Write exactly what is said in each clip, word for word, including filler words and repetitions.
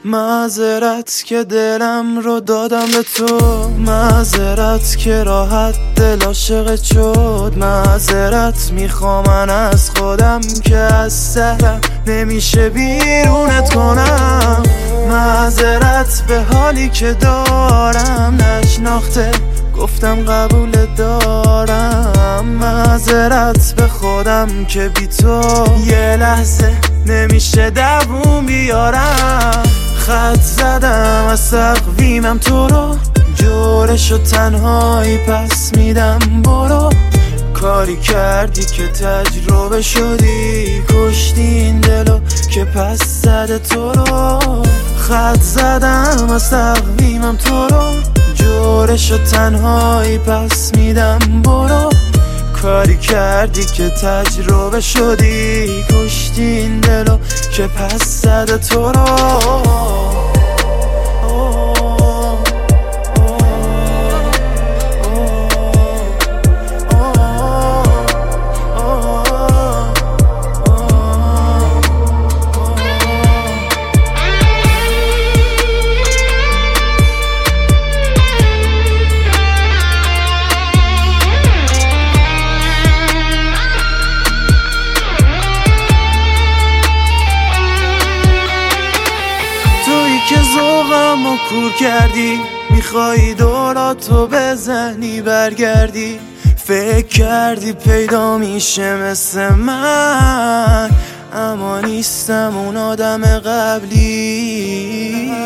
معذرت که دلم رو دادم به تو، معذرت که راحت دل عاشقت شد، معذرت میخوام من از خودم که از سرم نمیشه بیرونت کنم، معذرت به حالی که دارم نشناخته گفتم قبول دارم، معذرت به خودم که بی تو یه لحظه نمیشه دووم بیارم، خط زدم از تقویمم تو رو، جورش و تنهایی پس میدم برو، کاری کردی که تجربه شدی، کشتی این دلو که پس زده تو رو، خط زدم از تقویمم تو رو، جورش و تنهایی پس میدم برو، کاری کردی که تجربه شدی، کشتی این دلو که پس زده تو رو. که ذوقم رو کور کردی، میخوایی دوراتو بزنی برگردی، فکر کردی پیدا میشه مثل من، اما نیستم اون آدم قبلی،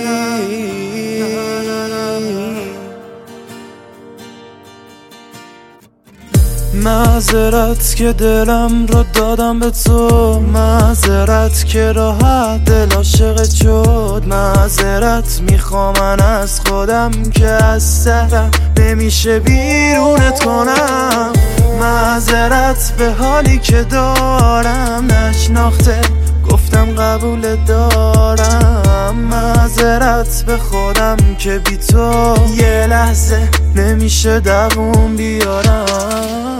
معذرت که دلم رو دادم به تو، معذرت که راحت دل عاشقت شد، معذرت میخوام من از خودم که از سرم نمیشه بیرونت کنم، معذرت به حالی که دارم نشناخته گفتم قبول دارم، معذرت به خودم که بی تو یه لحظه نمیشه دووم بیارم،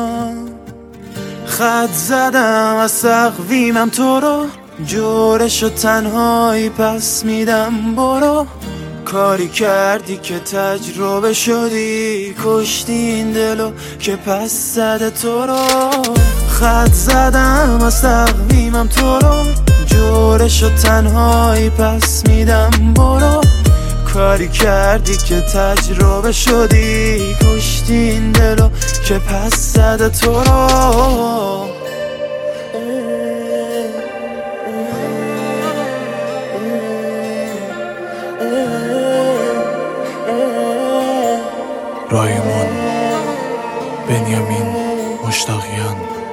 خط زدم از تقویمم تو رو، جورش و تنهایی پس میدم برو، کاری کردی که تجربه شدی، کشتی این دلو که پس زده تو رو، خط زدم از تقویمم تو رو، جورش و تنهایی پس میدم برو، کاری کردی که تجربه شدی، کشتی این دلو که پس زده تو رو. رایمان بنیامین مشتاقیان